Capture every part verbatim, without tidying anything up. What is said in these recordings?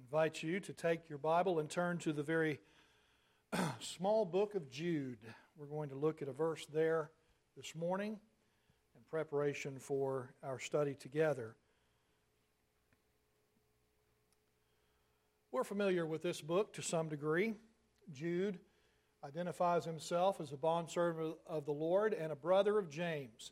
invite you to take your Bible and turn to the very small book of Jude. We're going to look at a verse there this morning in preparation for our study together. We're familiar with this book to some degree. Jude identifies himself as a bondservant of the Lord and a brother of James.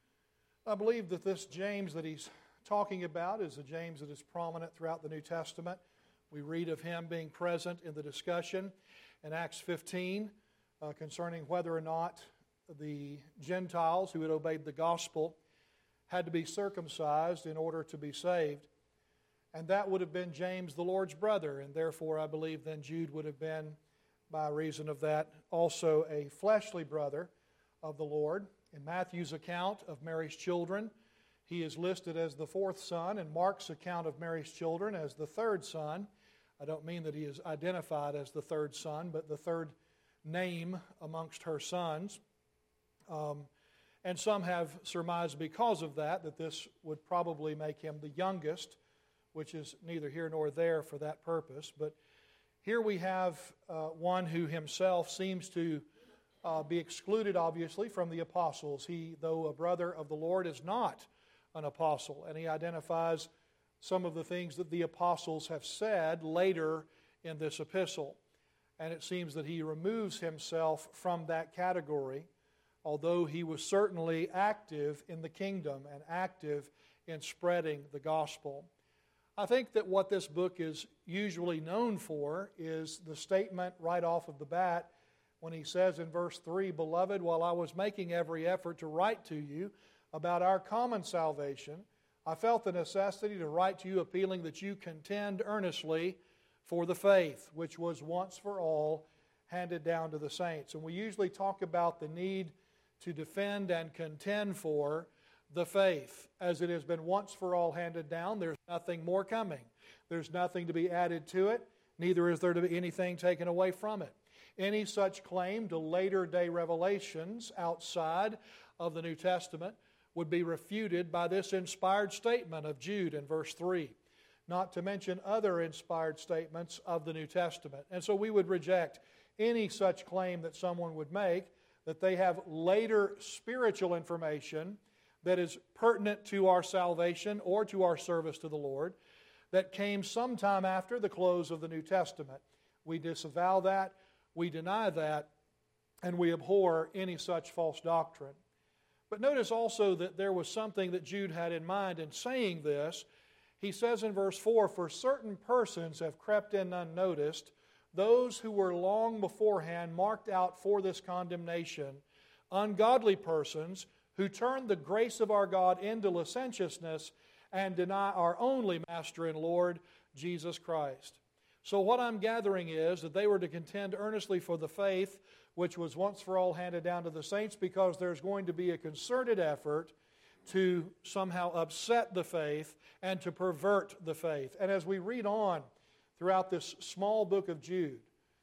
I believe that this James that he's talking about is a James that is prominent throughout the New Testament. We read of him being present in the discussion in Acts fifteen uh, concerning whether or not the Gentiles who had obeyed the gospel had to be circumcised in order to be saved. And that would have been James, the Lord's brother, and therefore I believe then Jude would have been, by reason of that, also a fleshly brother of the Lord. In Matthew's account of Mary's children, he is listed as the fourth son, and Mark's account of Mary's children as the third son. I don't mean that he is identified as the third son, but the third name amongst her sons. Um, and some have surmised because of that, that this would probably make him the youngest, which is neither here nor there for that purpose. But here we have uh, one who himself seems to uh, be excluded, obviously, from the apostles. He, though a brother of the Lord, is not an apostle, and he identifies some of the things that the apostles have said later in this epistle. And it seems that he removes himself from that category, although he was certainly active in the kingdom and active in spreading the gospel. I think that what this book is usually known for is the statement right off of the bat when he says in verse three, "Beloved, while I was making every effort to write to you about our common salvation, I felt the necessity to write to you appealing that you contend earnestly for the faith, which was once for all handed down to the saints." And we usually talk about the need to defend and contend for the faith. As it has been once for all handed down, there's nothing more coming. There's nothing to be added to it, neither is there to be anything taken away from it. Any such claim to later day revelations outside of the New Testament would be refuted by this inspired statement of Jude in verse three, not to mention other inspired statements of the New Testament. And so we would reject any such claim that someone would make that they have later spiritual information that is pertinent to our salvation or to our service to the Lord that came sometime after the close of the New Testament. We disavow that, we deny that, and we abhor any such false doctrine. But notice also that there was something that Jude had in mind in saying this. He says in verse four, "For certain persons have crept in unnoticed, those who were long beforehand marked out for this condemnation, ungodly persons who turn the grace of our God into licentiousness and deny our only Master and Lord, Jesus Christ." So what I'm gathering is that they were to contend earnestly for the faith which was once for all handed down to the saints, because there's going to be a concerted effort to somehow upset the faith and to pervert the faith. And as we read on throughout this small book of Jude,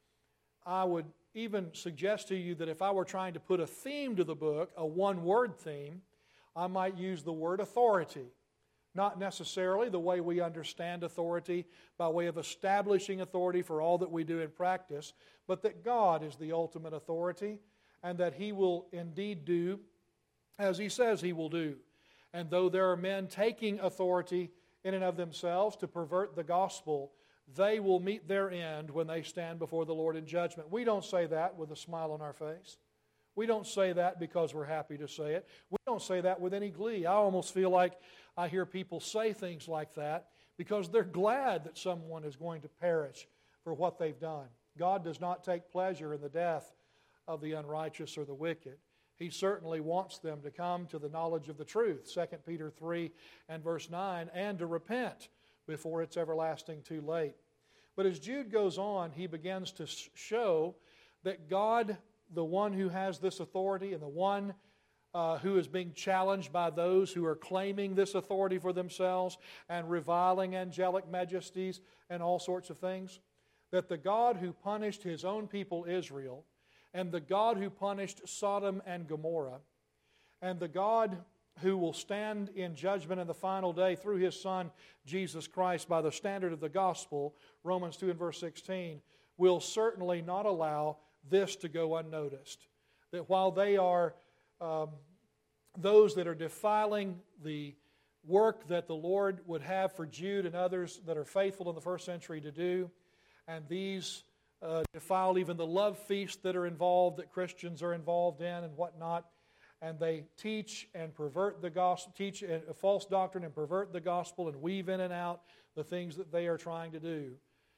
I would even suggest to you that if I were trying to put a theme to the book, a one-word theme, I might use the word authority. Not necessarily the way we understand authority by way of establishing authority for all that we do in practice, but that God is the ultimate authority and that He will indeed do as He says He will do. And though there are men taking authority in and of themselves to pervert the gospel, they will meet their end when they stand before the Lord in judgment. We don't say that with a smile on our face. We don't say that because we're happy to say it. We don't say that with any glee. I almost feel like I hear people say things like that because they're glad that someone is going to perish for what they've done. God does not take pleasure in the death of the unrighteous or the wicked. He certainly wants them to come to the knowledge of the truth, Second Peter three and verse nine, and to repent before it's everlasting too late. But as Jude goes on, he begins to show that God, the one who has this authority and the one uh, who is being challenged by those who are claiming this authority for themselves and reviling angelic majesties and all sorts of things, that the God who punished His own people Israel and the God who punished Sodom and Gomorrah and the God who will stand in judgment in the final day through His Son, Jesus Christ, by the standard of the gospel, Romans two and verse sixteen, will certainly not allow this to go unnoticed. That while they are um, those that are defiling the work that the Lord would have for Jude and others that are faithful in the first century to do, and these uh, defile even the love feasts that are involved, that Christians are involved in and whatnot, and they teach and pervert the gospel, teach a false doctrine and pervert the gospel and weave in and out the things that they are trying to do.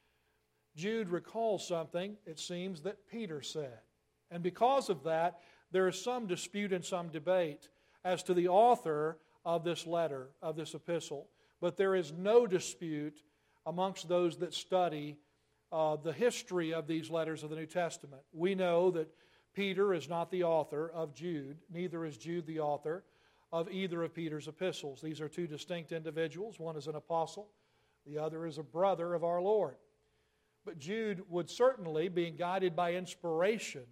Jude recalls something, it seems, that Peter said. And because of that, there is some dispute and some debate as to the author of this letter, of this epistle. But there is no dispute amongst those that study uh, the history of these letters of the New Testament. We know that Peter is not the author of Jude, neither is Jude the author of either of Peter's epistles. These are two distinct individuals. One is an apostle, the other is a brother of our Lord. But Jude would certainly, being guided by inspiration,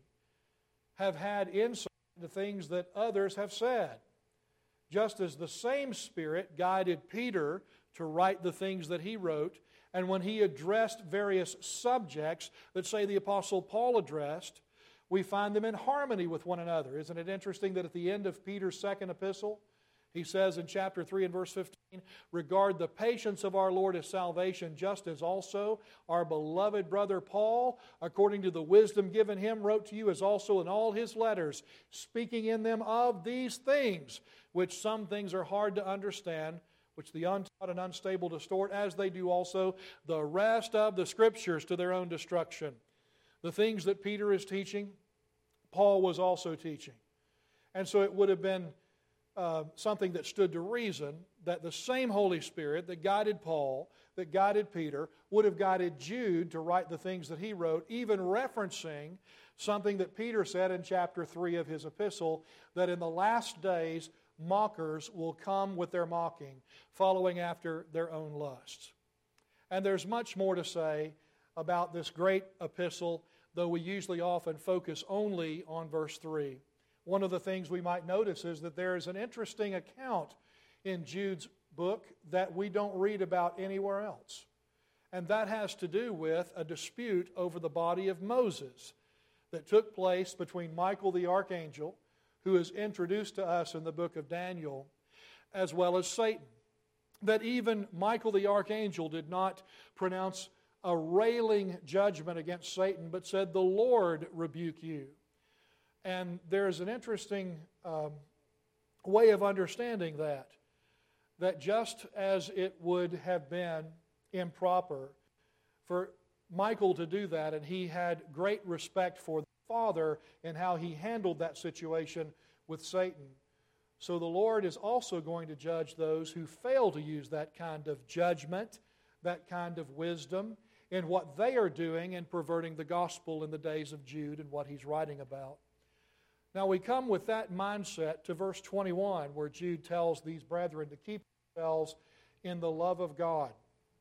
have had insight into things that others have said. Just as the same Spirit guided Peter to write the things that he wrote, and when he addressed various subjects that, say, the Apostle Paul addressed, we find them in harmony with one another. Isn't it interesting that at the end of Peter's second epistle, he says in chapter three and verse fifteen, regard the patience of our Lord as salvation, just as also our beloved brother Paul, according to the wisdom given him, wrote to you as also in all his letters, speaking in them of these things, which some things are hard to understand, which the untaught and unstable distort, as they do also the rest of the Scriptures to their own destruction. The things that Peter is teaching, Paul was also teaching. And so it would have been uh, something that stood to reason that the same Holy Spirit that guided Paul, that guided Peter, would have guided Jude to write the things that he wrote, even referencing something that Peter said in chapter three of his epistle, that in the last days mockers will come with their mocking, following after their own lusts. And there's much more to say about this great epistle, though we usually often focus only on verse three. One of the things we might notice is that there is an interesting account in Jude's book that we don't read about anywhere else. And that has to do with a dispute over the body of Moses that took place between Michael the archangel, who is introduced to us in the book of Daniel, as well as Satan. That even Michael the archangel did not pronounce a railing judgment against Satan, but said, the Lord rebuke you. And there's an interesting um, way of understanding that, that just as it would have been improper for Michael to do that, and he had great respect for the Father and how he handled that situation with Satan, so the Lord is also going to judge those who fail to use that kind of judgment, that kind of wisdom, in what they are doing in perverting the gospel in the days of Jude and what he's writing about. Now we come with that mindset to verse twenty-one, where Jude tells these brethren to keep themselves in the love of God.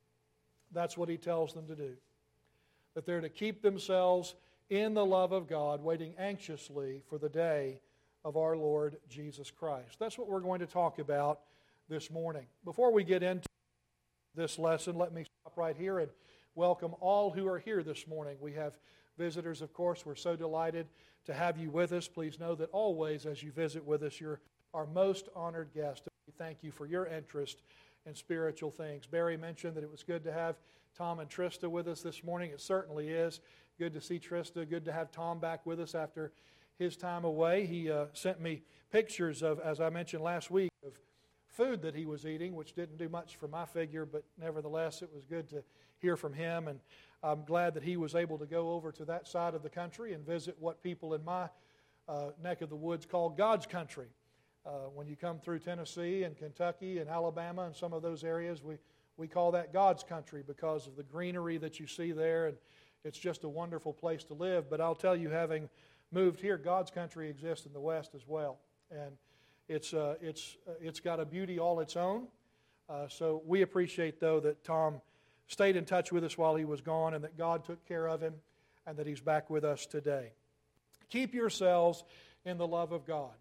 That's what he tells them to do. That they're to keep themselves in the love of God, waiting anxiously for the day of our Lord Jesus Christ. That's what we're going to talk about this morning. Before we get into this lesson, let me stop right here and welcome all who are here this morning. We have visitors, of course. We're so delighted to have you with us. Please know that always as you visit with us, you're our most honored guest. We thank you for your interest in spiritual things. Barry mentioned that it was good to have Tom and Trista with us this morning. It certainly is. Good to see Trista. Good to have Tom back with us after his time away. He uh, sent me pictures of, as I mentioned last week, of food that he was eating, which didn't do much for my figure, but nevertheless it was good to hear from him. And I'm glad that he was able to go over to that side of the country and visit what people in my uh, neck of the woods call God's country. Uh, when you come through Tennessee and Kentucky and Alabama and some of those areas, we, we call that God's country because of the greenery that you see there, and it's just a wonderful place to live. But I'll tell you, having moved here, God's country exists in the West as well. And it's, uh, it's, uh, it's got a beauty all its own. Uh, so we appreciate, though, that Tom stayed in touch with us while he was gone, and that God took care of him, and that he's back with us today. Keep yourselves in the love of God.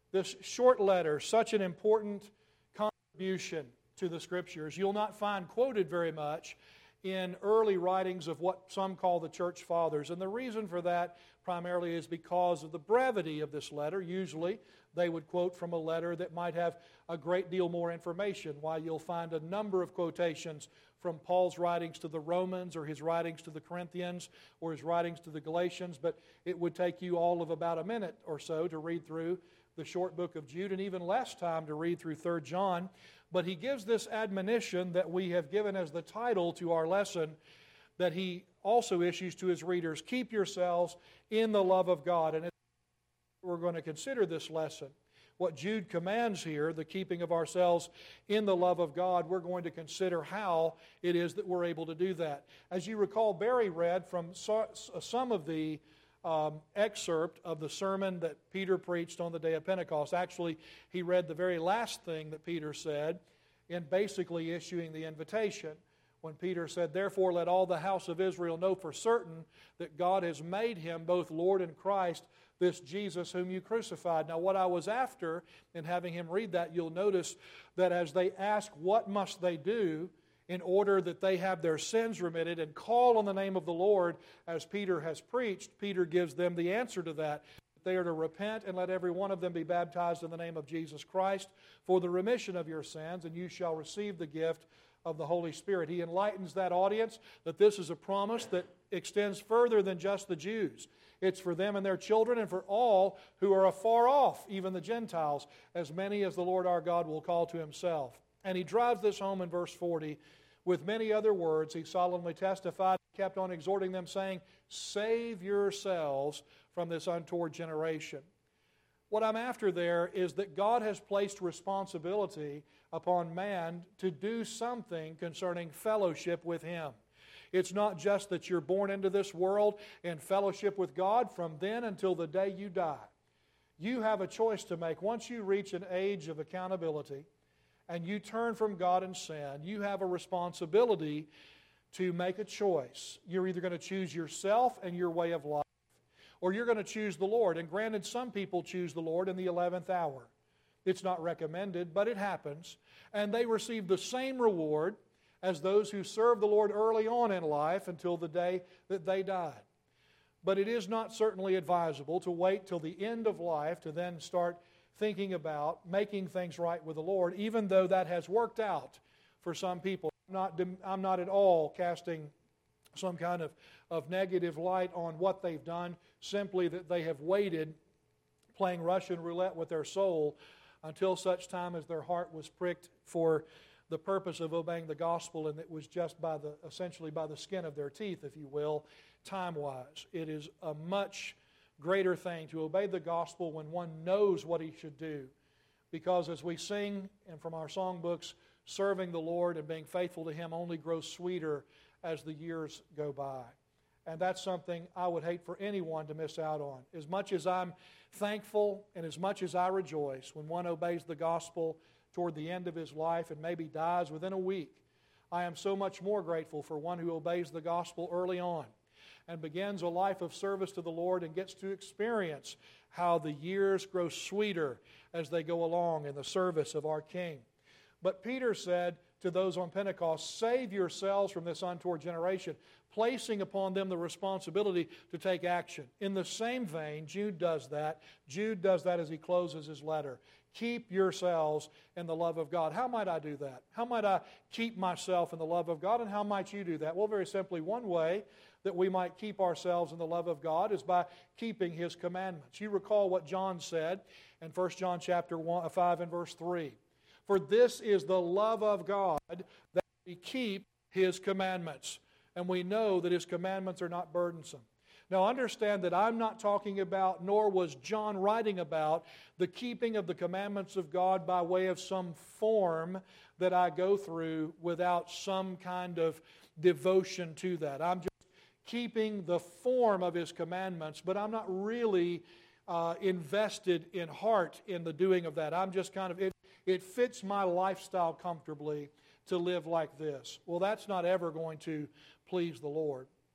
this short letter, such an important contribution to the Scriptures, you'll not find quoted very much in early writings of what some call the Church Fathers. And the reason for that primarily is because of the brevity of this letter. Usually they would quote from a letter that might have a great deal more information, while you'll find a number of quotations from Paul's writings to the Romans, or his writings to the Corinthians, or his writings to the Galatians. But it would take you all of about a minute or so to read through the short book of Jude, and even less time to read through Third John. But he gives this admonition that we have given as the title to our lesson, that he also issues to his readers: keep yourselves in the love of God. And we're going to consider this lesson, what Jude commands here, the keeping of ourselves in the love of God. We're going to consider how it is that we're able to do that. As you recall, Barry read from some of the um, excerpt of the sermon that Peter preached on the day of Pentecost. Actually, he read the very last thing that Peter said in basically issuing the invitation, when Peter said, "Therefore let all the house of Israel know for certain that God has made him both Lord and Christ, this Jesus whom you crucified." Now, what I was after in having him read that, you'll notice that as they ask what must they do in order that they have their sins remitted and call on the name of the Lord as Peter has preached, Peter gives them the answer to that. They are to repent and let every one of them be baptized in the name of Jesus Christ for the remission of your sins, and you shall receive the gift of the Holy Spirit. He enlightens that audience that this is a promise that extends further than just the Jews. It's for them and their children, and for all who are afar off, even the Gentiles, as many as the Lord our God will call to himself. And he drives this home in verse forty. With many other words, he solemnly testified, kept on exhorting them, saying, "Save yourselves from this untoward generation." What I'm after there is that God has placed responsibility upon man to do something concerning fellowship with him. It's not just that you're born into this world in fellowship with God from then until the day you die. You have a choice to make. Once you reach an age of accountability and you turn from God and sin, you have a responsibility to make a choice. You're either going to choose yourself and your way of life, or you're going to choose the Lord. And granted, some people choose the Lord in the eleventh hour. It's not recommended, but it happens. And they receive the same reward as those who served the Lord early on in life until the day that they died. But it is not certainly advisable to wait till the end of life to then start thinking about making things right with the Lord, even though that has worked out for some people. I'm not, I'm not at all casting some kind of, of negative light on what they've done, simply that they have waited, playing Russian roulette with their soul, until such time as their heart was pricked for the purpose of obeying the gospel, and it was just by the, essentially by the skin of their teeth, if you will, time-wise. It is a much greater thing to obey the gospel when one knows what he should do. Because as we sing, and from our songbooks, serving the Lord and being faithful to him only grows sweeter as the years go by. And that's something I would hate for anyone to miss out on. As much as I'm thankful and as much as I rejoice when one obeys the gospel toward the end of his life and maybe dies within a week, I am so much more grateful for one who obeys the gospel early on and begins a life of service to the Lord and gets to experience how the years grow sweeter as they go along in the service of our King. But Peter said to those on Pentecost, "Save yourselves from this untoward generation," placing upon them the responsibility to take action. In the same vein, Jude does that. Jude does that as he closes his letter. Keep yourselves in the love of God. How might I do that? How might I keep myself in the love of God, and how might you do that? Well, very simply, one way that we might keep ourselves in the love of God is by keeping his commandments. You recall what John said in First John chapter one, five and verse three. "For this is the love of God, that we keep his commandments." And we know that his commandments are not burdensome. Now understand that I'm not talking about, nor was John writing about, the keeping of the commandments of God by way of some form that I go through without some kind of devotion to that. I'm just keeping the form of his commandments, but I'm not really uh, invested in heart in the doing of that. I'm just kind of, it, it fits my lifestyle comfortably to live like this. Well, that's not ever going to please the Lord.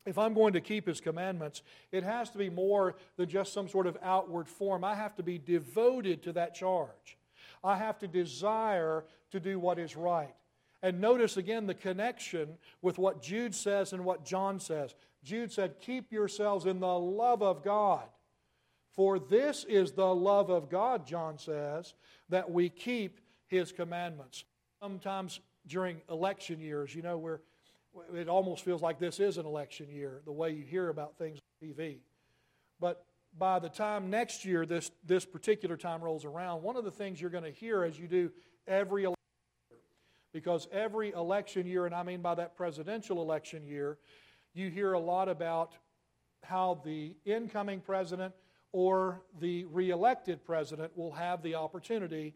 if I'm going to keep His commandments, it has to be more than just some sort of outward form. I have to be devoted to that charge. I have to desire to do what is right. And notice again the connection with what Jude says and what John says. Jude said, keep yourselves in the love of God. For this is the love of God, John says, that we keep His commandments. Sometimes during election years, you know, where it almost feels like this is an election year, the way you hear about things on T V. But by the time next year, this, this particular time rolls around, one of the things you're going to hear as you do every election year, because every election year, and I mean by that presidential election year, you hear a lot about how the incoming president or the re-elected president will have the opportunity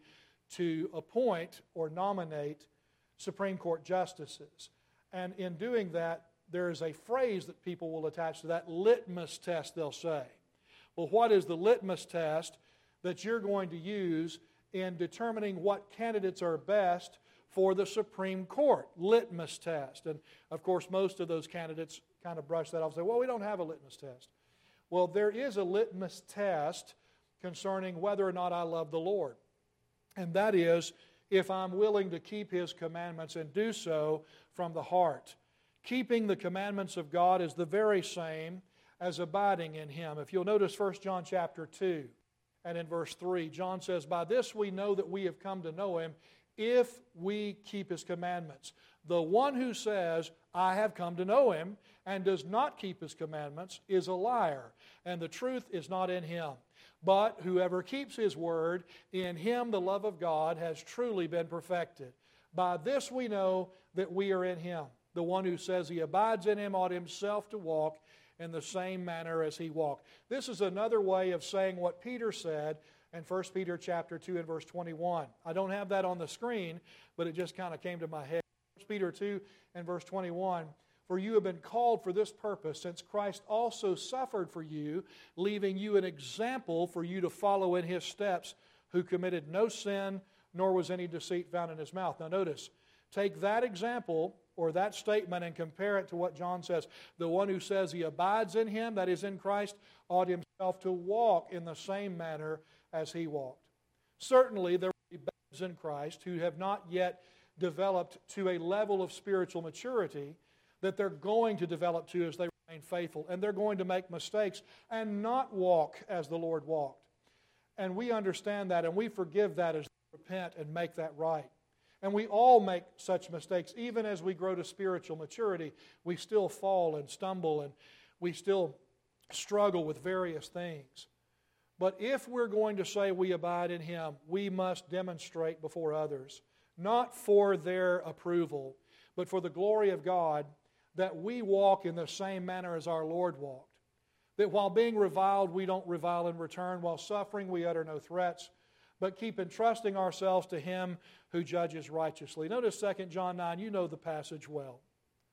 to appoint or nominate Supreme Court justices. And in doing that, there is a phrase that people will attach to that, litmus test, they'll say. Well, what is the litmus test that you're going to use in determining what candidates are best for the Supreme Court? Litmus test. And, of course, most of those candidates kind of brush that off and say, well, we don't have a litmus test. Well, there is a litmus test concerning whether or not I love the Lord. And that is if I'm willing to keep His commandments and do so from the heart. Keeping the commandments of God is the very same as abiding in Him. If you'll notice First John chapter two and in verse three, John says, by this we know that we have come to know Him if we keep His commandments. The one who says, I have come to know Him, and does not keep His commandments is a liar, and the truth is not in him. But whoever keeps His word, in him the love of God has truly been perfected. By this we know that we are in Him. The one who says he abides in Him ought himself to walk in the same manner as He walked. This is another way of saying what Peter said in First Peter chapter two and verse twenty-one. I don't have that on the screen, but it just kind of came to my head. First Peter two and verse twenty-one, for you have been called for this purpose, since Christ also suffered for you, leaving you an example for you to follow in His steps, who committed no sin, nor was any deceit found in His mouth. Now notice, take that example or that statement and compare it to what John says. The one who says he abides in Him, that is in Christ, ought himself to walk in the same manner as He walked. Certainly there will be babes in Christ who have not yet developed to a level of spiritual maturity that they're going to develop to as they remain faithful. And they're going to make mistakes and not walk as the Lord walked. And we understand that and we forgive that as we repent and make that right. And we all make such mistakes. Even as we grow to spiritual maturity, we still fall and stumble and we still struggle with various things. But if we're going to say we abide in Him, we must demonstrate before others, not for their approval, but for the glory of God, that we walk in the same manner as our Lord walked. That while being reviled, we don't revile in return. While suffering, we utter no threats, but keep entrusting ourselves to Him who judges righteously. Notice Second John nine, you know the passage well.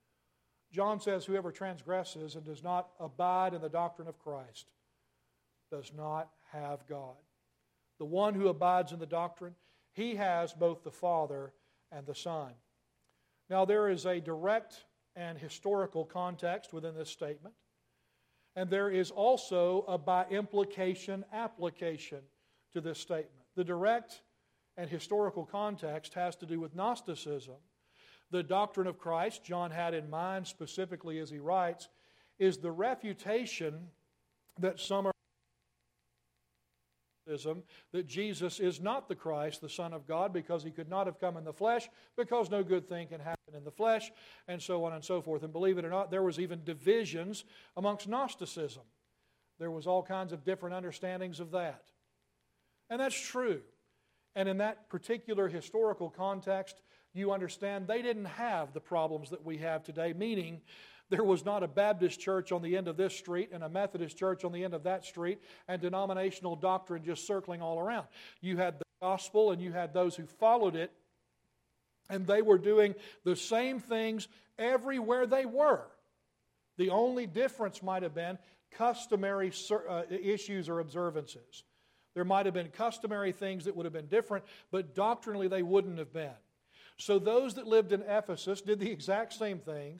John says, whoever transgresses and does not abide in the doctrine of Christ does not have God. The one who abides in the doctrine, he has both the Father and the Son. Now there is a direct and historical context within this statement, and there is also a by implication application to this statement. The direct and historical context has to do with Gnosticism. The doctrine of Christ, John had in mind specifically as he writes, is the refutation that some are that Jesus is not the Christ, the Son of God, because He could not have come in the flesh, because no good thing can happen in the flesh, and so on and so forth. And believe it or not, there was even divisions amongst Gnosticism. There was all kinds of different understandings of that. And that's true. And in that particular historical context, you understand they didn't have the problems that we have today, meaning there was not a Baptist church on the end of this street and a Methodist church on the end of that street and denominational doctrine just circling all around. You had the gospel and you had those who followed it, and they were doing the same things everywhere they were. The only difference might have been customary uh, issues or observances. There might have been customary things that would have been different, but doctrinally they wouldn't have been. So those that lived in Ephesus did the exact same things,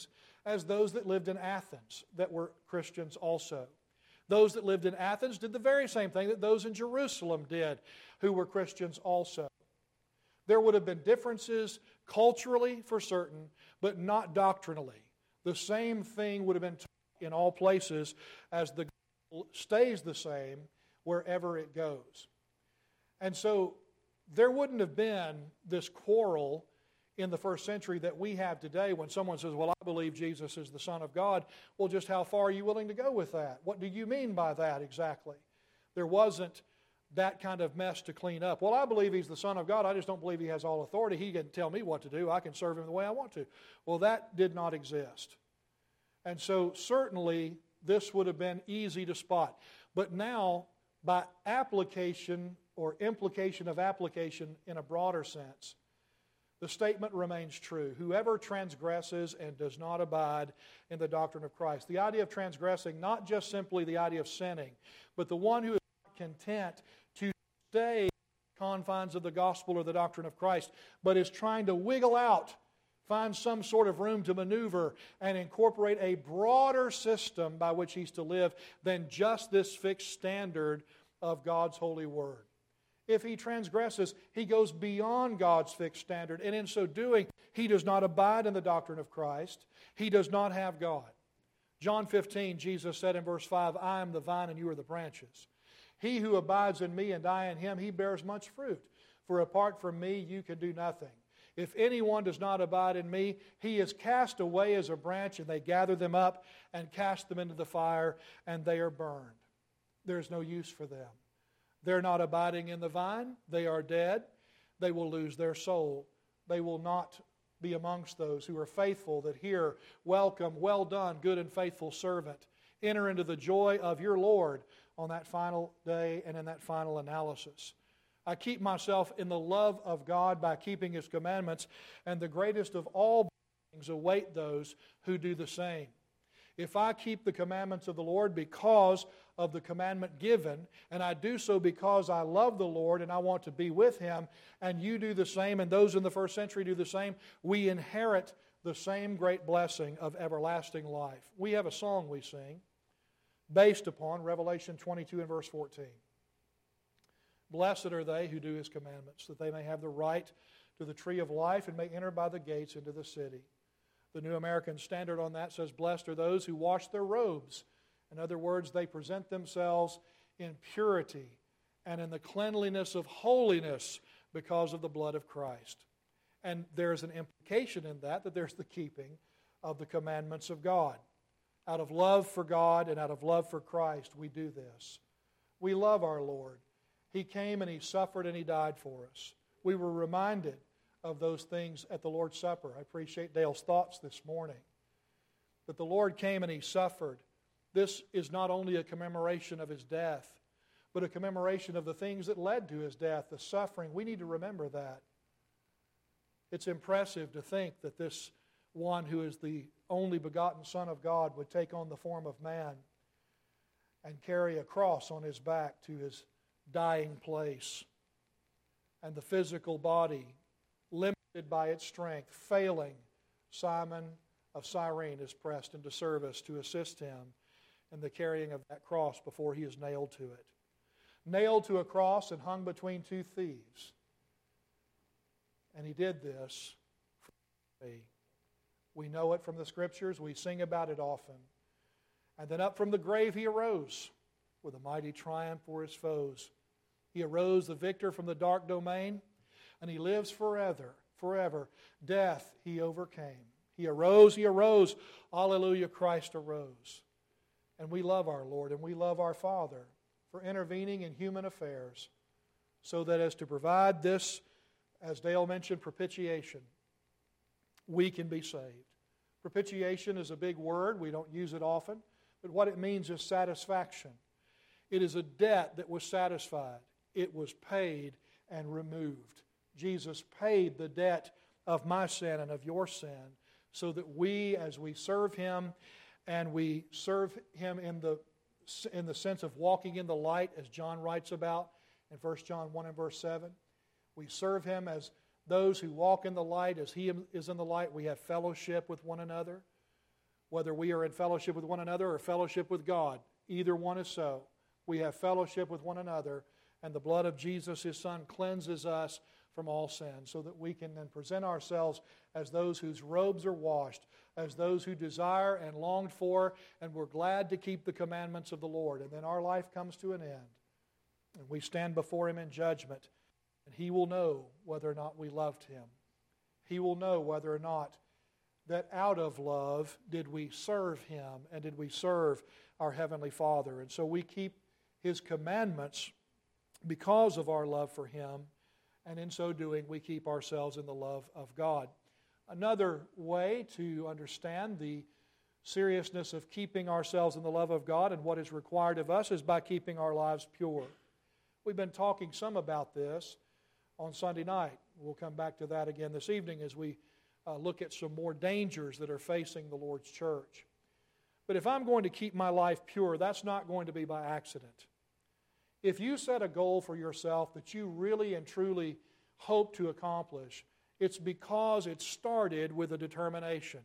as those that lived in Athens that were Christians also. Those that lived in Athens did the very same thing that those in Jerusalem did, who were Christians also. There would have been differences culturally for certain, but not doctrinally. The same thing would have been taught in all places, as the gospel stays the same wherever it goes. And so there wouldn't have been this quarrel in the first century that we have today when someone says, well, I believe Jesus is the Son of God. Well, just how far are you willing to go with that? What do you mean by that exactly? There wasn't that kind of mess to clean up. Well, I believe He's the Son of God. I just don't believe He has all authority. He can tell me what to do. I can serve Him the way I want to. Well, that did not exist. And so certainly this would have been easy to spot. But now, by application or implication of application in a broader sense, the statement remains true. Whoever transgresses and does not abide in the doctrine of Christ. The idea of transgressing, not just simply the idea of sinning, but the one who is not content to stay in the confines of the gospel or the doctrine of Christ, but is trying to wiggle out, find some sort of room to maneuver and incorporate a broader system by which he's to live than just this fixed standard of God's holy word. If he transgresses, he goes beyond God's fixed standard, and in so doing, he does not abide in the doctrine of Christ. He does not have God. John fifteen, Jesus said in verse five, I am the vine and you are the branches. He who abides in me and I in him, he bears much fruit. For apart from me, you can do nothing. If anyone does not abide in me, he is cast away as a branch, and they gather them up and cast them into the fire, and they are burned. There's no use for them. They're not abiding in the vine. They are dead. They will lose their soul. They will not be amongst those who are faithful that hear, welcome, well done, good and faithful servant. Enter into the joy of your Lord on that final day and in that final analysis. I keep myself in the love of God by keeping His commandments, and the greatest of all things await those who do the same. If I keep the commandments of the Lord because of the commandment given, and I do so because I love the Lord and I want to be with Him, and you do the same, and those in the first century do the same, we inherit the same great blessing of everlasting life. We have a song we sing based upon Revelation twenty-two and verse fourteen. Blessed are they who do His commandments, that they may have the right to the tree of life and may enter by the gates into the city. The New American Standard on that says, blessed are those who wash their robes. In other words, they present themselves in purity and in the cleanliness of holiness because of the blood of Christ. And there's an implication in that, that there's the keeping of the commandments of God. Out of love for God and out of love for Christ, we do this. We love our Lord. He came and He suffered and He died for us. We were reminded of those things at the Lord's Supper. I appreciate Dale's thoughts this morning. That the Lord came and He suffered. This is not only a commemoration of His death, but a commemoration of the things that led to His death, the suffering. We need to remember that. It's impressive to think that this one who is the only begotten Son of God would take on the form of man and carry a cross on His back to His dying place. And the physical body, limited by its strength, failing, Simon of Cyrene is pressed into service to assist him in the carrying of that cross before he is nailed to it. Nailed to a cross and hung between two thieves. And He did this for me. We know it from the Scriptures. We sing about it often. And then up from the grave He arose with a mighty triumph for His foes. He arose the victor from the dark domain, and He lives forever, forever. Death He overcame. He arose, He arose. Alleluia, Christ arose. And we love our Lord, and we love our Father for intervening in human affairs so that as to provide this, as Dale mentioned, propitiation, we can be saved. Propitiation is a big word. We don't use it often. But what it means is satisfaction. It is a debt that was satisfied. It was paid and removed. Jesus paid the debt of my sin and of your sin so that we, as we serve Him, and we serve Him in the, in the sense of walking in the light, as John writes about in First John one and verse seven. We serve Him as those who walk in the light, as He is in the light. We have fellowship with one another. whether we are in fellowship with one another or fellowship with God. Either one is so. We have fellowship with one another, and the blood of Jesus, His Son, cleanses us from all sin, so that we can then present ourselves as those whose robes are washed, as those who desire and longed for, and we're glad to keep the commandments of the Lord. And then our life comes to an end, and we stand before Him in judgment, and He will know whether or not we loved Him. He will know whether or not that out of love did we serve Him, and did we serve our Heavenly Father. And so we keep His commandments because of our love for Him, and in so doing we keep ourselves in the love of God. Another way to understand the seriousness of keeping ourselves in the love of God and what is required of us is by keeping our lives pure. We've been talking some about this on Sunday night. We'll come back to that again this evening as we uh, look at some more dangers that are facing the Lord's church. But if I'm going to keep my life pure, that's not going to be by accident. If you set a goal for yourself that you really and truly hope to accomplish, it's because it started with a determination.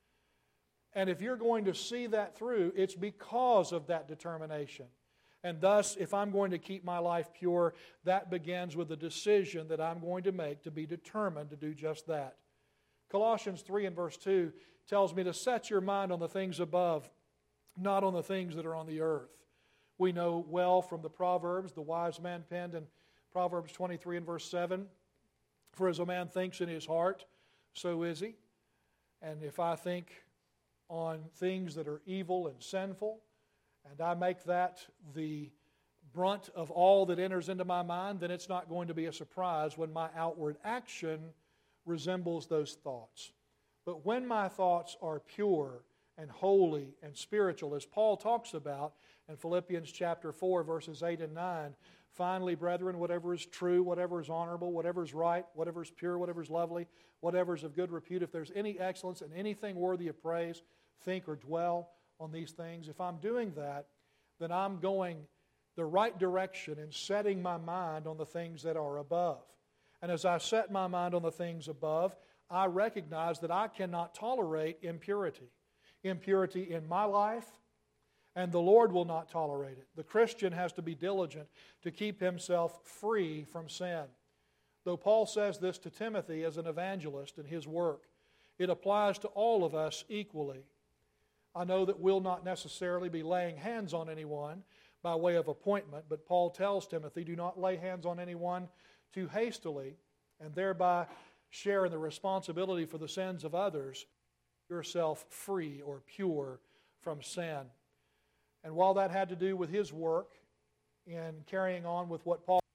And if you're going to see that through, it's because of that determination. And thus, if I'm going to keep my life pure, that begins with a decision that I'm going to make to be determined to do just that. Colossians three and verse two tells me to set your mind on the things above, not on the things that are on the earth. We know well from the Proverbs, the wise man penned in Proverbs twenty-three and verse seven, for as a man thinks in his heart, so is he. And if I think on things that are evil and sinful, and I make that the brunt of all that enters into my mind, then it's not going to be a surprise when my outward action resembles those thoughts. But when my thoughts are pure and holy and spiritual, as Paul talks about in Philippians chapter four, verses eight and nine, finally, brethren, whatever is true, whatever is honorable, whatever is right, whatever is pure, whatever is lovely, whatever is of good repute, if there's any excellence and anything worthy of praise, think or dwell on these things. If I'm doing that, then I'm going the right direction in setting my mind on the things that are above. And as I set my mind on the things above, I recognize that I cannot tolerate impurity. Impurity in my life, and the Lord will not tolerate it. The Christian has to be diligent to keep himself free from sin. Though Paul says this to Timothy as an evangelist in his work, it applies to all of us equally. I know that we'll not necessarily be laying hands on anyone by way of appointment, but Paul tells Timothy, do not lay hands on anyone too hastily, and thereby share in the responsibility for the sins of others, yourself free or pure from sin. And while that had to do with his work in carrying on with what Paul,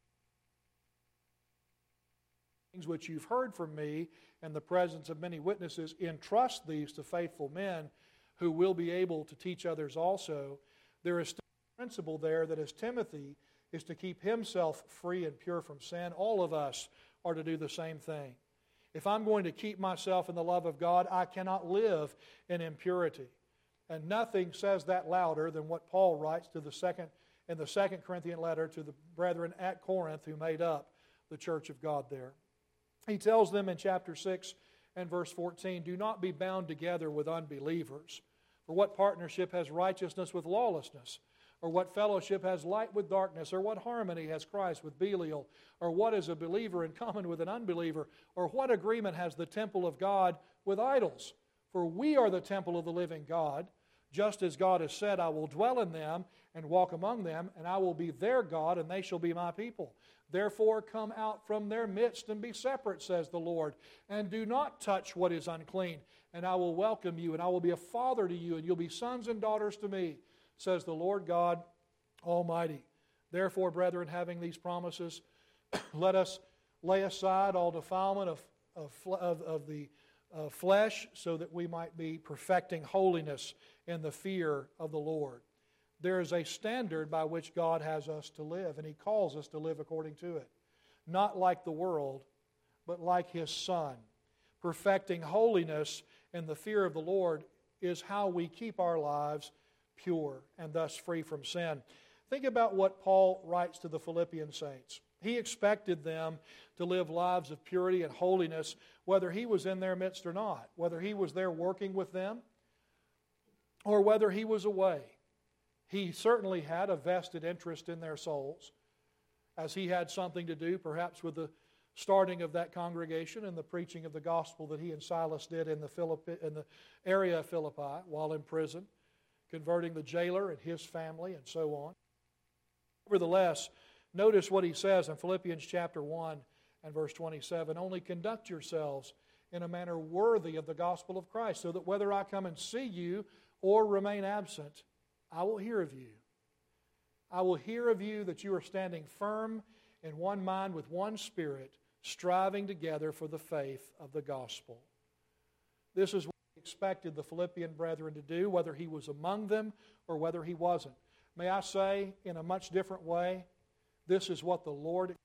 things which you've heard from me in the presence of many witnesses, entrust these to faithful men who will be able to teach others also. There is still a principle there that as Timothy is to keep himself free and pure from sin, all of us are to do the same thing. If I'm going to keep myself in the love of God, I cannot live in impurity. And nothing says that louder than what Paul writes to the second in the second Corinthian letter to the brethren at Corinth who made up the church of God there. He tells them in chapter six and verse fourteen, do not be bound together with unbelievers. For what partnership has righteousness with lawlessness? Or what fellowship has light with darkness? Or what harmony has Christ with Belial? Or what is a believer in common with an unbeliever? Or what agreement has the temple of God with idols? For we are the temple of the living God, just as God has said, I will dwell in them and walk among them, and I will be their God, and they shall be my people. Therefore come out from their midst and be separate, says the Lord, and do not touch what is unclean, and I will welcome you, and I will be a father to you, and you'll be sons and daughters to me, says the Lord God Almighty. Therefore, brethren, having these promises, let us lay aside all defilement of, of, of, of the uh, flesh, so that we might be perfecting holiness in the fear of the Lord. There is a standard by which God has us to live, and He calls us to live according to it. Not like the world, but like His Son. Perfecting holiness in the fear of the Lord is how we keep our lives pure and thus free from sin. Think about what Paul writes to the Philippian saints. He expected them to live lives of purity and holiness, whether he was in their midst or not, whether he was there working with them, or whether he was away. He certainly had a vested interest in their souls, as he had something to do perhaps with the starting of that congregation and the preaching of the gospel that he and Silas did in the, Philippi, in the area of Philippi while in prison, converting the jailer and his family and so on. Nevertheless, notice what he says in Philippians chapter one and verse twenty-seven, only conduct yourselves in a manner worthy of the gospel of Christ, so that whether I come and see you or remain absent, I will hear of you. I will hear of you that you are standing firm in one mind with one spirit, striving together for the faith of the gospel. This is what he expected the Philippian brethren to do, whether he was among them or whether he wasn't. May I say, in a much different way, this is what the Lord,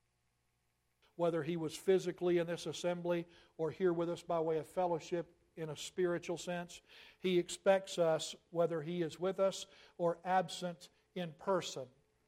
whether he was physically in this assembly or here with us by way of fellowship in a spiritual sense, he expects us, whether he is with us or absent in person,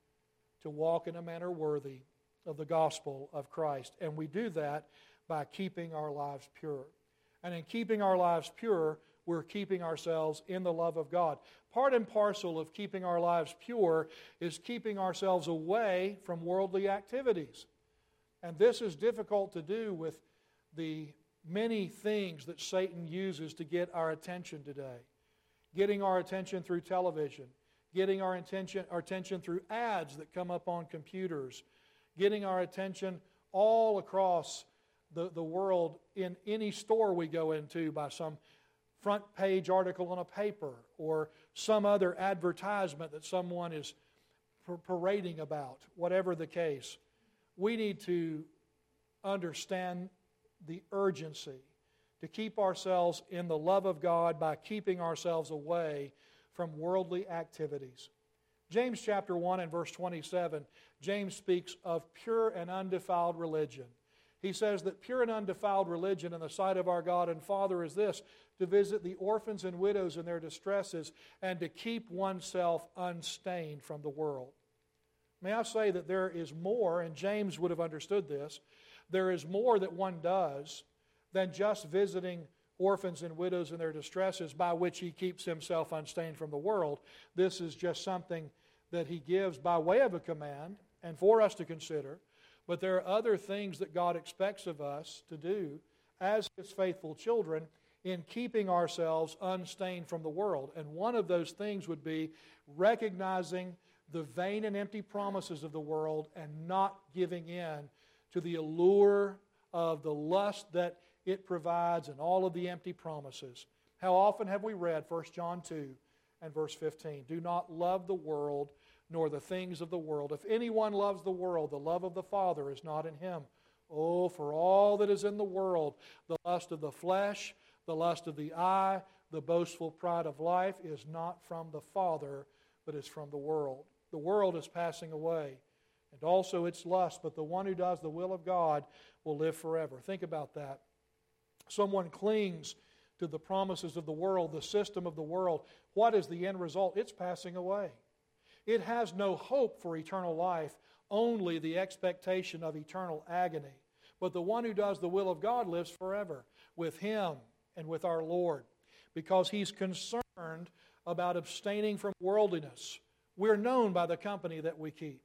to walk in a manner worthy of the gospel of Christ. And we do that by keeping our lives pure. And in keeping our lives pure, we're keeping ourselves in the love of God. Part and parcel of keeping our lives pure is keeping ourselves away from worldly activities. And this is difficult to do with the many things that Satan uses to get our attention today. Getting our attention through television, getting our attention, our attention through ads that come up on computers, getting our attention all across the, the world in any store we go into by some front page article in a paper or some other advertisement that someone is parading about, whatever the case. We need to understand the urgency to keep ourselves in the love of God by keeping ourselves away from worldly activities. James chapter one and verse twenty-seven, James speaks of pure and undefiled religion. He says that pure and undefiled religion in the sight of our God and Father is this, to visit the orphans and widows in their distresses and to keep oneself unstained from the world. May I say that there is more, and James would have understood this, there is more that one does than just visiting orphans and widows in their distresses by which he keeps himself unstained from the world. This is just something that he gives by way of a command and for us to consider. But there are other things that God expects of us to do as His faithful children in keeping ourselves unstained from the world. And one of those things would be recognizing the vain and empty promises of the world and not giving in to the allure of the lust that it provides and all of the empty promises. How often have we read First John two and verse fifteen? Do not love the world nor the things of the world. If anyone loves the world, the love of the Father is not in him. Oh, for all that is in the world, the lust of the flesh, the lust of the eye, the boastful pride of life is not from the Father, but is from the world. The world is passing away, and also its lust, but the one who does the will of God will live forever. Think about that. Someone clings to the promises of the world, the system of the world. What is the end result? It's passing away. It has no hope for eternal life, only the expectation of eternal agony. But the one who does the will of God lives forever with Him and with our Lord, because He's concerned about abstaining from worldliness. We're known by the company that we keep.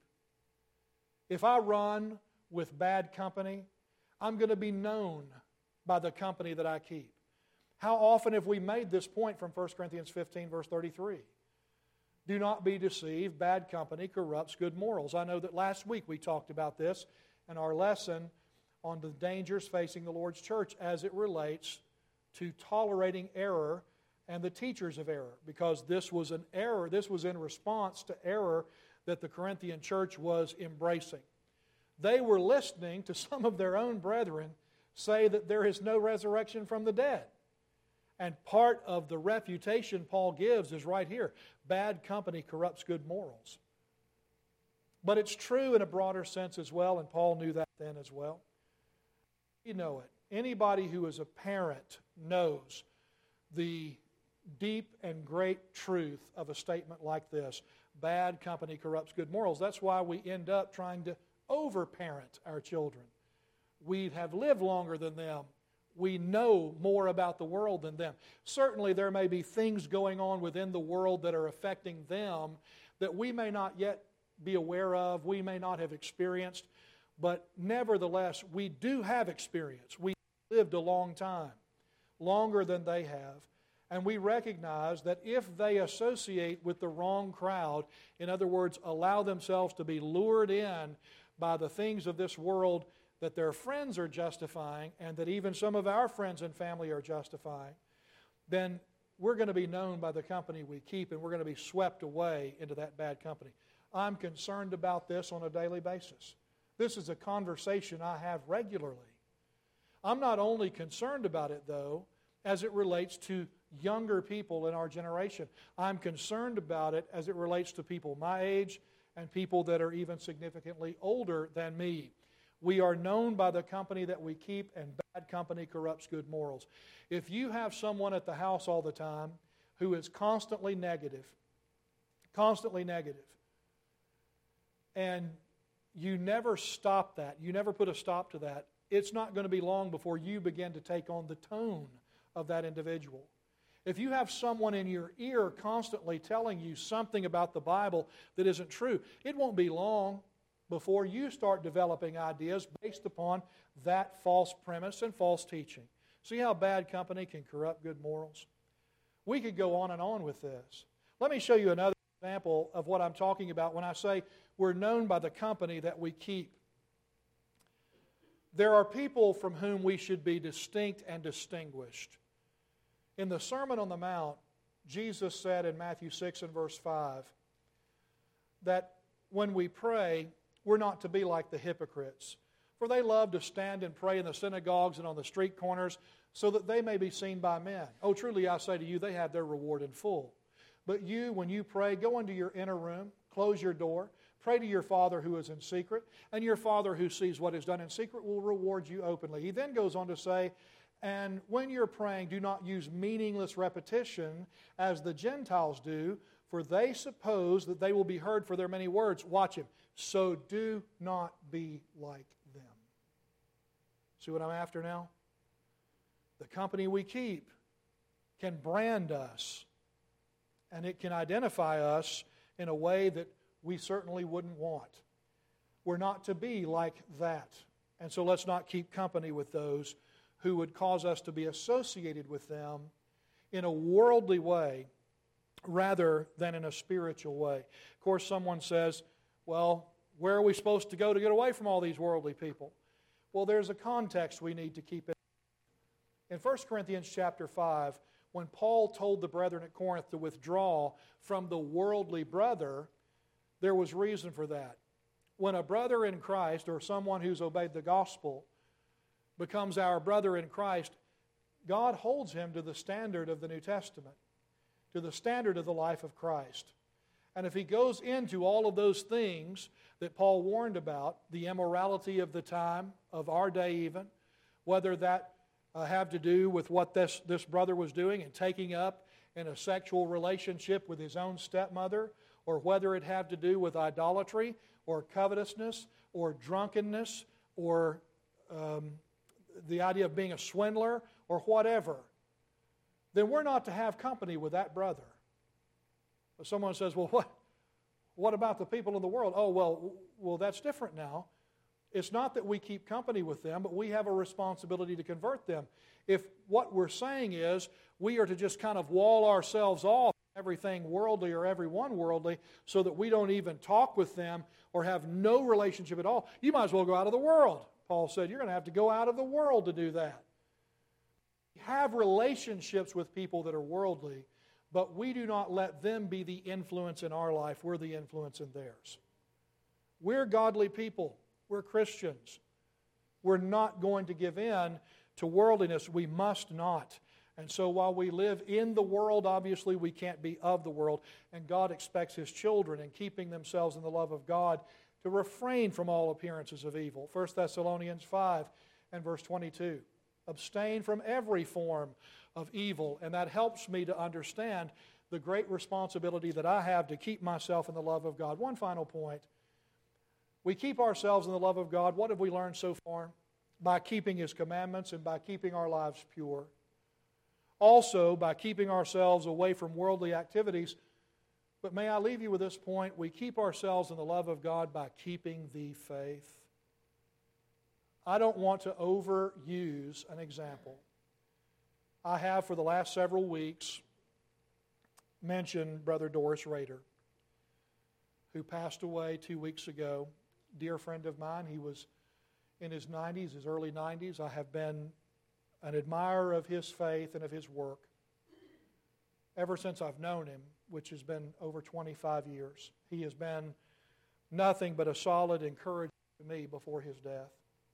If I run with bad company, I'm going to be known by the company that I keep. How often have we made this point from First Corinthians fifteen, verse thirty-three? Do not be deceived. Bad company corrupts good morals. I know that last week we talked about this in our lesson on the dangers facing the Lord's church as it relates to tolerating error and the teachers of error, because this was an error, this was in response to error that the Corinthian church was embracing. They were listening to some of their own brethren say that there is no resurrection from the dead. And part of the refutation Paul gives is right here. Bad company corrupts good morals. But it's true in a broader sense as well, and Paul knew that then as well. You know it. Anybody who is a parent knows the deep and great truth of a statement like this. Bad company corrupts good morals. That's why we end up trying to over-parent our children. We have lived longer than them. we know more about the world than them. Certainly there may be things going on within the world that are affecting them that we may not yet be aware of, we may not have experienced, but nevertheless, we do have experience. We lived a long time, longer than they have, and we recognize that if they associate with the wrong crowd, in other words, allow themselves to be lured in by the things of this world that their friends are justifying and that even some of our friends and family are justifying, then we're going to be known by the company we keep, and we're going to be swept away into that bad company. I'm concerned about this on a daily basis. This is a conversation I have regularly. I'm not only concerned about it, though, as it relates to younger people in our generation. I'm concerned about it as it relates to people my age and people that are even significantly older than me. We are known by the company that we keep, and bad company corrupts good morals. If you have someone at the house all the time who is constantly negative, constantly negative, and you never stop that, you never put a stop to that, it's not going to be long before you begin to take on the tone of that individual. If you have someone in your ear constantly telling you something about the Bible that isn't true, it won't be long before you start developing ideas based upon that false premise and false teaching. See how bad company can corrupt good morals? We could go on and on with this. Let me show you another example of what I'm talking about when I say we're known by the company that we keep. There are people from whom we should be distinct and distinguished. In the Sermon on the Mount, Jesus said in Matthew six and verse five that when we pray, we're not to be like the hypocrites, for they love to stand and pray in the synagogues and on the street corners so that they may be seen by men. Oh, truly I say to you, they have their reward in full. But you, when you pray, go into your inner room, close your door, pray to your Father who is in secret, and your Father who sees what is done in secret will reward you openly. He then goes on to say, and when you're praying, do not use meaningless repetition as the Gentiles do, for they suppose that they will be heard for their many words. Watch him. So do not be like them. See what I'm after now? The company we keep can brand us, and it can identify us in a way that we certainly wouldn't want. We're not to be like that. And so let's not keep company with those who would cause us to be associated with them in a worldly way rather than in a spiritual way. Of course, someone says, well, where are we supposed to go to get away from all these worldly people? Well, there's a context we need to keep in. In First Corinthians chapter five, when Paul told the brethren at Corinth to withdraw from the worldly brother, there was reason for that. When a brother in Christ, or someone who's obeyed the gospel, becomes our brother in Christ, God holds him to the standard of the New Testament, to the standard of the life of Christ. And if he goes into all of those things that Paul warned about, the immorality of the time, of our day even, whether that uh, have to do with what this, this brother was doing and taking up in a sexual relationship with his own stepmother, or whether it had to do with idolatry or covetousness or drunkenness or um, the idea of being a swindler or whatever, then we're not to have company with that brother. But someone says, well, what, what about the people in the world? Oh, well, well, that's different now. It's not that we keep company with them, but we have a responsibility to convert them. If what we're saying is we are to just kind of wall ourselves off everything worldly or everyone worldly so that we don't even talk with them or have no relationship at all, you might as well go out of the world. Paul said, you're going to have to go out of the world to do that. We have relationships with people that are worldly, but we do not let them be the influence in our life. We're the influence in theirs. We're godly people. We're Christians. We're not going to give in to worldliness. We must not. And so while we live in the world, obviously we can't be of the world. And God expects His children, in keeping themselves in the love of God, to refrain from all appearances of evil. First Thessalonians five and verse twenty-two. Abstain from every form of evil. And that helps me to understand the great responsibility that I have to keep myself in the love of God. One final point. We keep ourselves in the love of God. What have we learned so far? by keeping His commandments and by keeping our lives pure. Also, by keeping ourselves away from worldly activities. But may I leave you with this point? We keep ourselves in the love of God by keeping the faith. I don't want to overuse an example. I have for the last several weeks mentioned Brother Doris Rader, who passed away two weeks ago. Dear friend of mine. He was in his nineties, his early nineties. I have been an admirer of his faith and of his work ever since I've known him, which has been over twenty-five years. He has been nothing but a solid encouragement to me before his death.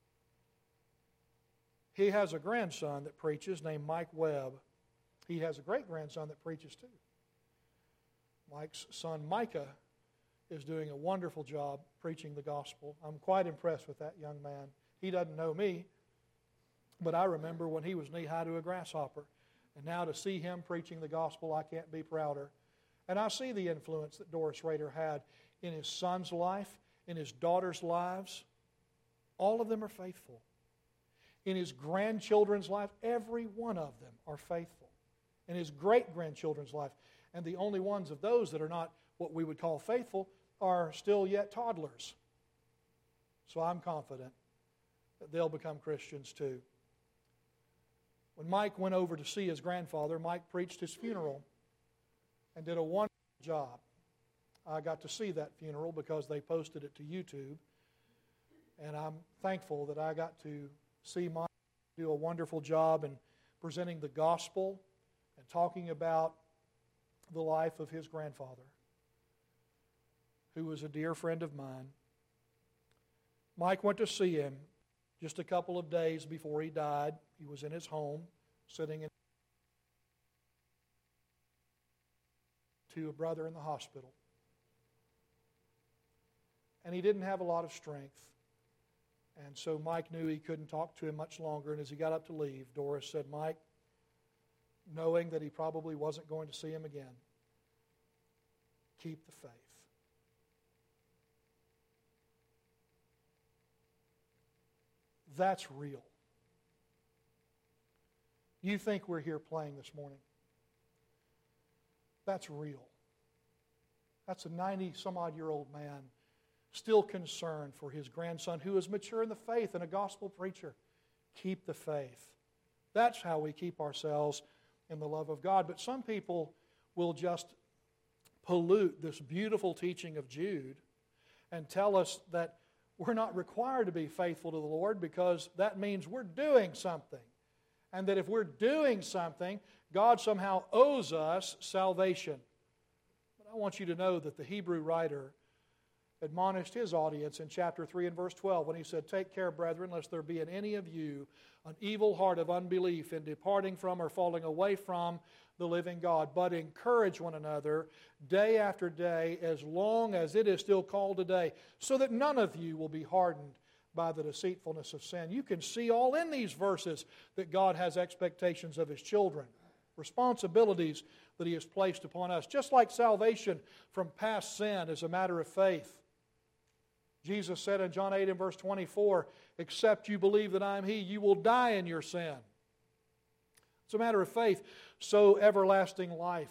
He has a grandson that preaches named Mike Webb. He has a great-grandson that preaches too. Mike's son Micah is doing a wonderful job preaching the gospel. I'm quite impressed with that young man. He doesn't know me, but I remember when he was knee-high to a grasshopper. And now to see him preaching the gospel, I can't be prouder. And I see the influence that Doris Rader had in his son's life, in his daughter's lives. All of them are faithful. In his grandchildren's life, every one of them are faithful. In his great-grandchildren's life. And the only ones of those that are not what we would call faithful are still yet toddlers. So I'm confident that they'll become Christians too. When Mike went over to see his grandfather, Mike preached his funeral and did a wonderful job. I got to see that funeral because they posted it to YouTube. And I'm thankful that I got to see Mike do a wonderful job in presenting the gospel and talking about the life of his grandfather, who was a dear friend of mine. Mike went to see him just a couple of days before he died. He was in his home, sitting in to a brother in the hospital. And he didn't have a lot of strength. And so Mike knew he couldn't talk to him much longer. And as he got up to leave, Doris said, Mike, knowing that he probably wasn't going to see him again, keep the faith. That's real. You think we're here playing this morning? That's real. That's a ninety-some-odd-year-old man still concerned for his grandson who is mature in the faith and a gospel preacher. Keep the faith. That's how we keep ourselves in the love of God. But some people will just pollute this beautiful teaching of Jude and tell us that we're not required to be faithful to the Lord because that means we're doing something. And that if we're doing something, God somehow owes us salvation. But I want you to know that the Hebrew writer admonished his audience in chapter three and verse twelve when he said, Take care, brethren, lest there be in any of you an evil heart of unbelief in departing from or falling away from the living God. But encourage one another day after day, as long as it is still called today, so that none of you will be hardened by the deceitfulness of sin. You can see all in these verses that God has expectations of His children, responsibilities that He has placed upon us. Just like salvation from past sin is a matter of faith. Jesus said in John eight and verse twenty-four, Except you believe that I am He, you will die in your sin. It's a matter of faith. So everlasting life,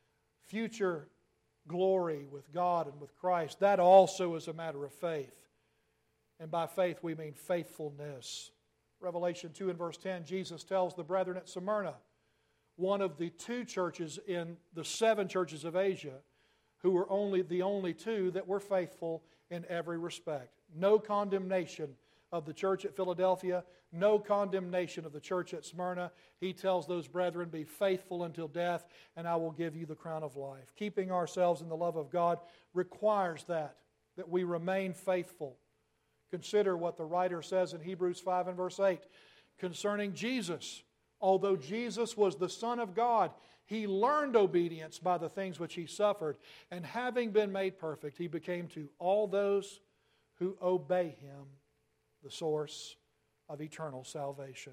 future glory with God and with Christ, that also is a matter of faith. And by faith we mean faithfulness. Revelation two and verse ten, Jesus tells the brethren at Smyrna, one of the two churches in the seven churches of Asia, who were only the only two that were faithful in every respect. No condemnation of the church at Philadelphia, no condemnation of the church at Smyrna. He tells those brethren, be faithful until death, and I will give you the crown of life. Keeping ourselves in the love of God requires that, that we remain faithful. Consider what the writer says in Hebrews five and verse eight concerning Jesus. Although Jesus was the Son of God, He learned obedience by the things which He suffered, and having been made perfect, He became to all those who obey Him the source of eternal salvation.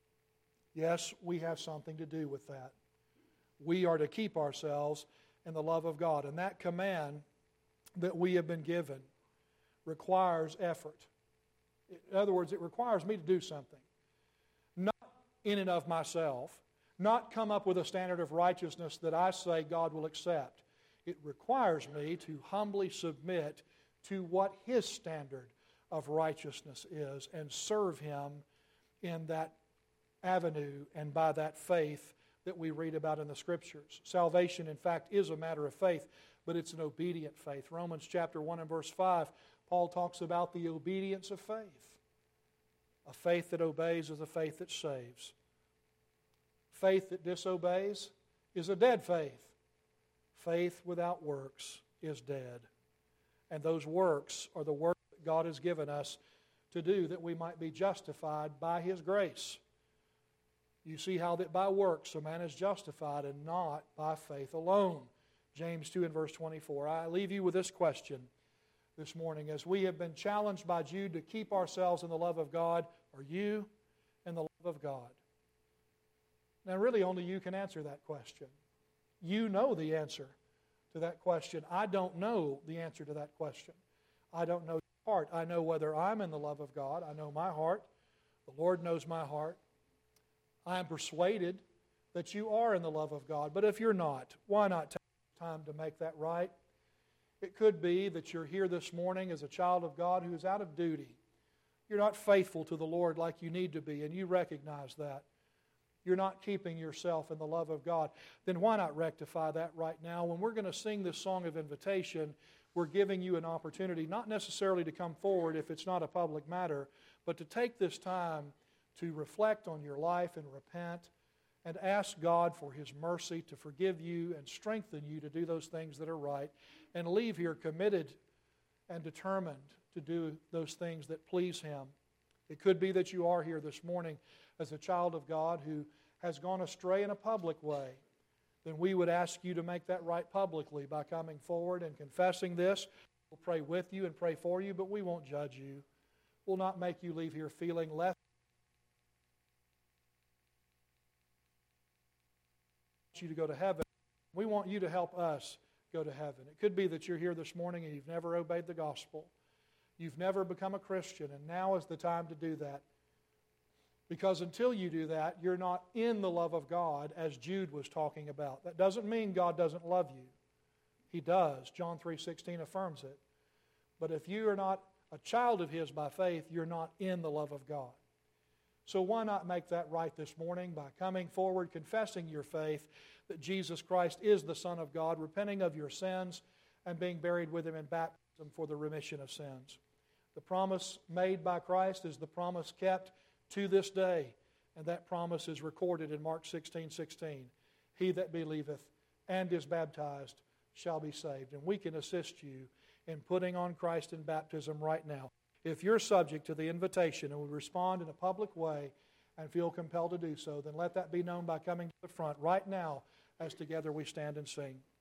Yes, we have something to do with that. We are to keep ourselves in the love of God, and that command that we have been given requires effort. In other words, it requires me to do something. Not in and of myself, not come up with a standard of righteousness that I say God will accept. It requires me to humbly submit to what His standard of righteousness is and serve Him in that avenue and by that faith that we read about in the Scriptures. Salvation, in fact, is a matter of faith, but it's an obedient faith. Romans chapter one and verse five, Paul talks about the obedience of faith. A faith that obeys is a faith that saves. Faith that disobeys is a dead faith. Faith without works is dead. And those works are the works that God has given us to do that we might be justified by His grace. You see how that by works a man is justified and not by faith alone. James two and verse twenty-four. I leave you with this question this morning. As we have been challenged by Jude to keep ourselves in the love of God, are you in the love of God? Now really only you can answer that question. You know the answer to that question. I don't know the answer to that question. I don't know your heart. I know whether I'm in the love of God. I know my heart. The Lord knows my heart. I am persuaded that you are in the love of God. But if you're not, why not take time to make that right? It could be that you're here this morning as a child of God who is out of duty. You're not faithful to the Lord like you need to be, and you recognize that. You're not keeping yourself in the love of God. Then why not rectify that right now? When we're going to sing this song of invitation, we're giving you an opportunity, not necessarily to come forward if it's not a public matter, but to take this time to reflect on your life and repent and ask God for His mercy to forgive you and strengthen you to do those things that are right and leave here committed and determined to do those things that please Him. It could be that you are here this morning as a child of God who has gone astray in a public way. Then we would ask you to make that right publicly by coming forward and confessing this. We'll pray with you and pray for you, but we won't judge you. We'll not make you leave here feeling less. You to go to heaven. We want you to help us go to heaven. It could be that you're here this morning and you've never obeyed the gospel. You've never become a Christian, and now is the time to do that. Because until you do that, you're not in the love of God, as Jude was talking about. That doesn't mean God doesn't love you. He does. John three sixteen affirms it. But if you are not a child of His by faith, you're not in the love of God. So why not make that right this morning by coming forward, confessing your faith that Jesus Christ is the Son of God, repenting of your sins, and being buried with Him in baptism for the remission of sins. The promise made by Christ is the promise kept to this day, and that promise is recorded in Mark sixteen sixteen. He that believeth and is baptized shall be saved. And we can assist you in putting on Christ in baptism right now. If you're subject to the invitation and would respond in a public way and feel compelled to do so, then let that be known by coming to the front right now as together we stand and sing.